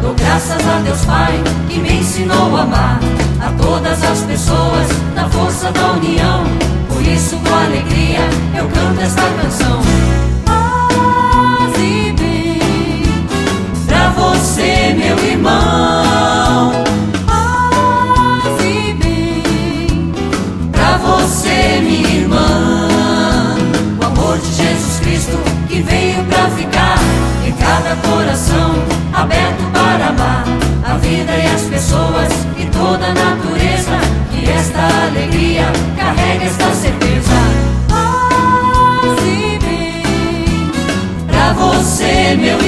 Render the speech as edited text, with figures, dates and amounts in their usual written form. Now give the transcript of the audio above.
Dou graças a Deus Pai, que me ensinou a amar a todas as pessoas na força da união. Por isso, com alegria, eu canto esta canção. Paz e bem pra você, meu irmão. Paz e bem pra você, minha irmã. O amor de Jesus Cristo que veio pra ficar em cada coração aberto para amar a vida e as pessoas e toda a natureza. Que esta alegria carrega esta certeza. Paz e bem pra você, meu